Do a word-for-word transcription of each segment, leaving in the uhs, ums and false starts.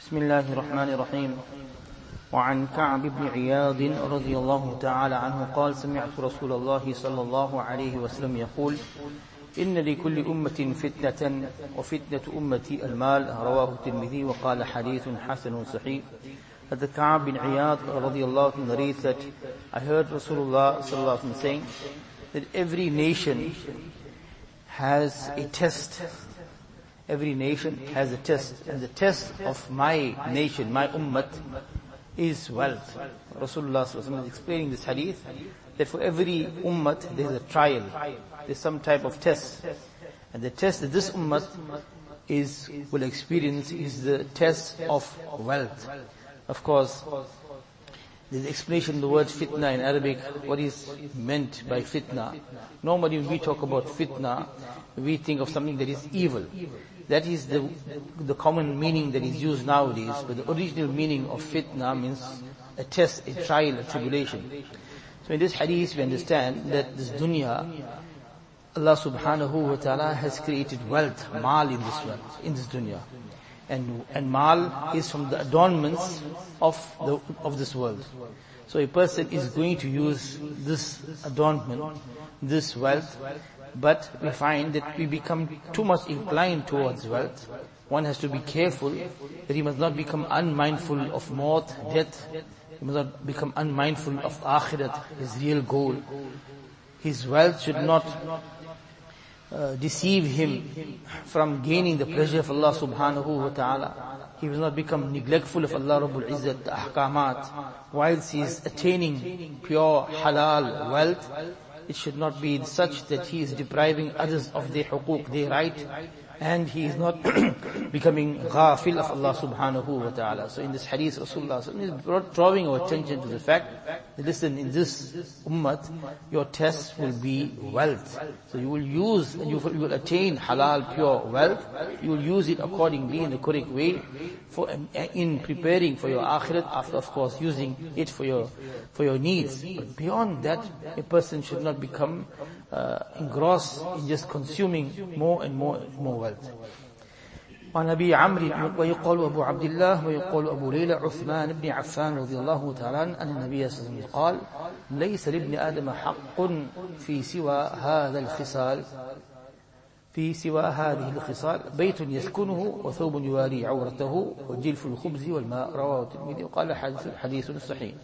بسم الله الرحمن الرحيم. وعن كعب بن عياض رضي الله تعالى عنه قال سمعت رسول الله صلى الله عليه وسلم يقول إن لكل أمة فتنة وفتنة أمتي المال. رواه الترمذي وقال حديث حسن صحيح. That the Ka'b bin Iyad radiallahu anhu narrates that I heard Rasulullah sallallahu alaihi wasallam saying that every nation has a test. Every nation has a test, and the test of my nation, my ummat, is wealth. Rasulullah sallallahu alaihi wasallam is explaining this hadith that for every ummat there is a trial, there's some type of test, and the test that this ummat is will experience is the test of wealth. Of course, there's explanation of the word fitna in Arabic, what is meant by fitna. Normally when we talk about fitna, we think of something that is evil. That is the the common meaning that is used nowadays, but the original meaning of fitna means a test, a trial, a tribulation. So in this hadith we understand that this dunya, Allah subhanahu wa ta'ala has created wealth, mal in this world, in this dunya. And, and mal is from the adornments of the, of this world. So a person is going to use this adornment, this wealth, but we find that we become too much inclined towards wealth. One has to be careful that he must not become unmindful of maut, death. He must not become unmindful of akhirat, his real goal. His wealth should not Uh, deceive him from gaining the pleasure of Allah subhanahu wa ta'ala. He will not become neglectful of Allah Rabbul Izzat, the ahkamat. Whilst he is attaining pure halal wealth, it should not be such that he is depriving others of their huquq, their right, and he is not becoming ghafil of Allah subhanahu wa ta'ala. So in this hadith, Rasulullah is drawing our attention to the fact that listen, in this ummat, your test will be wealth. So you will use, and you will, you will attain halal, pure wealth. You will use it accordingly in the correct way for, in preparing for your akhirat, after of course using it for your, for your needs. But beyond that, a person should not become uh, engrossed in just consuming more and more, more wealth. وعن أبي عمرو ويقال أبو عبد الله ويقال أبو ليلى عثمان بن عفان رضي الله تعالى عنه أن النبي صلى الله عليه وسلم قال ليس لابن آدم حق في سوى هذا الخصال في سوى هذه الخصال بيت يسكنه وثوب يواري عورته وجلف الخبز والماء. رواه الترمذي وقال حديث صحيح.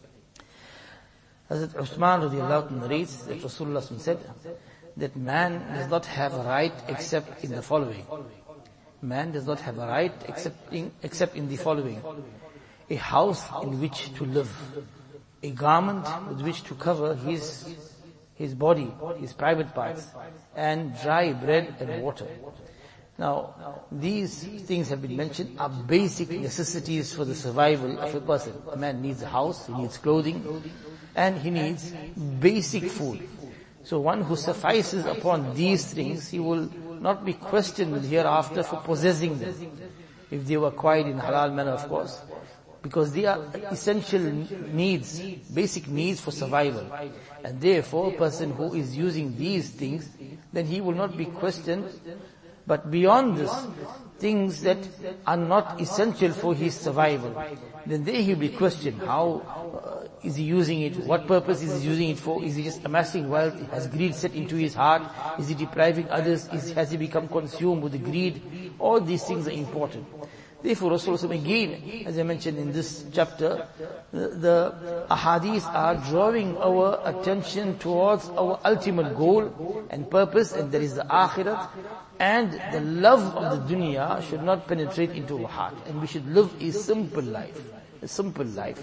Hazrat Uthman radiallahu anhu narrates that Rasulullah said that man does not have a right except in the following. Man does not have a right except in, except in the following. A house in which to live. A garment with which to cover his, his body, his private parts. And dry bread and water. Now, these things have been mentioned are basic necessities for the survival of a person. A man needs a house, he needs clothing, and he needs basic food. So one who suffices upon these things, he will not be questioned hereafter for possessing them, if they were acquired in halal manner, of course, because they are essential needs, basic needs for survival. And therefore, a person who is using these things, then he will not be questioned. But beyond this, things that are not essential for his survival, then there he will be questioned. How uh, is he using it? What purpose is he using it for? Is he just amassing wealth? Has greed set into his heart? Is he depriving others? Is, has he become consumed with the greed? All these things are important. Therefore, Rasulullah again, as I mentioned in this chapter, the, the ahadith are drawing our attention towards our ultimate goal and purpose, and that is the akhirat. And the love of the dunya should not penetrate into our heart, and we should live a simple life, a simple life.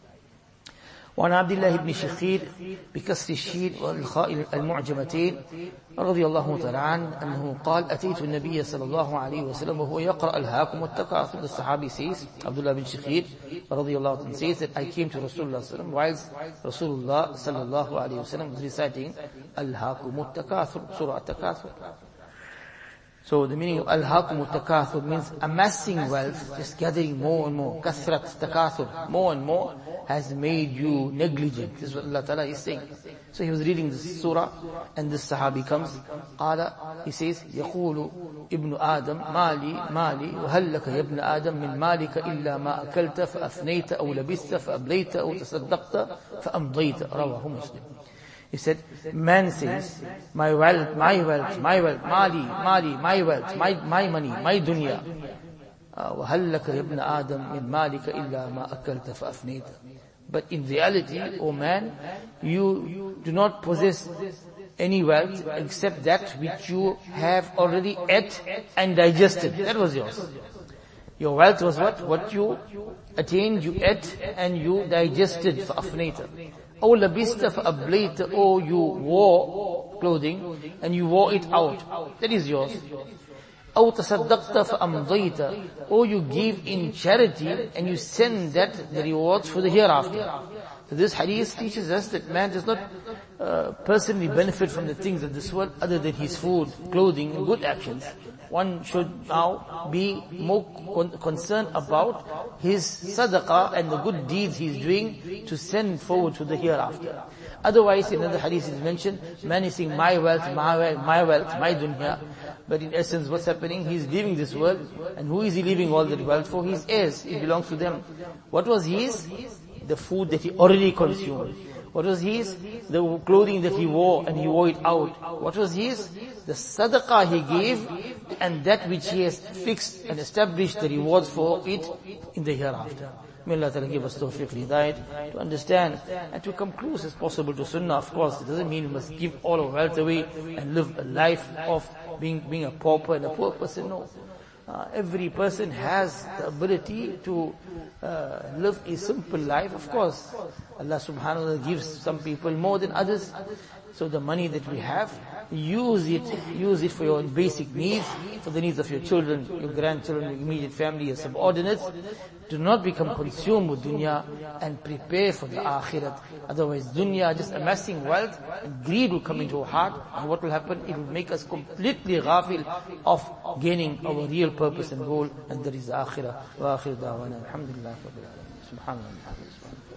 وعن عبد الله بن شخير بكسر الشين والخاء المعجمتين رضي الله تعالى عنه أنه قال أتيت النبي صلى الله عليه وسلم وهو يقرأ ألهاكم والتكاثر. The Sahabi says, Abdullah bin Shakhir رضي الله عنه says that I came to Rasulullah sallallahu alaihi wasallam whilst Rasulullah sallallahu alaihi wasallam was reciting ألهاكم التكاثر, Surah At-Takathur. So the meaning of al-haakum takathur means amassing wealth, just gathering more and more. Kathrat takathur, more and more, has made you negligent. This is what Allah Ta'ala is saying. So he was reading this surah, and this sahabi comes, Qala, he says, يقول ابن آدم مالي مالي وهل لك يا ابن آدم من مالك إلا ما أكلت فأفنيت أو لبست فأبليت أو تصدقت فأمضيت. رواه مسلم. He said, man says, my wealth, my wealth, my wealth, mali, mali, my wealth, my, my money, my dunya. وَهَلْ لَكَ يَبْنَ آدَمْ مِنْ مَالِكَ إِلَّا مَا أَكَلْتَ فَأَفْنِيتَ. But in reality, O man, you do not possess any wealth except that which you have already ate and digested. That was yours. Your wealth was what? What you attained, you ate and you digested. فَأَفْنِيتَ. أو لبست فأبليت, or you wore clothing and you wore it out. That is yours. أو تصدقت فأمضيت, or you give in charity and you send that the rewards for the hereafter. So this hadith teaches us that man does not uh, personally benefit from the things of this world other than his food, clothing and good actions. One should now be more con- concerned about his sadaqah and the good deeds he's doing to send forward to the hereafter. Otherwise, in another hadith it is mentioned, man is saying, my wealth, my wealth, my wealth, my dunya. But in essence, what's happening? He's leaving this world, and who is he leaving all that wealth for? His heirs. It belongs to them. What was his? The food that he already consumed. What was his? The clothing that he wore and he wore it out. What was his? The sadaqah he gave and that which he has fixed and established the rewards for it in the hereafter. May Allah Ta'ala give us tawfiq hidayat to understand and to come close as possible to sunnah. Of course, it doesn't mean we must give all our wealth away and live a life of being, being a pauper and a poor person. No. Uh, every person has the ability to uh, live a simple life. Of course, Allah subhanahu wa ta'ala gives some people more than others. So the money that we have, use it, use it for your basic needs, for the needs of your children, your grandchildren, your immediate family, your subordinates. Do not become consumed with dunya and prepare for the akhirat. Otherwise, dunya, just amassing wealth, and greed will come into our heart, and what will happen? It will make us completely ghafil of gaining our real purpose and goal, and that is the akhirah. Wa akhir da'wana. Alhamdulillah. Subhanallah.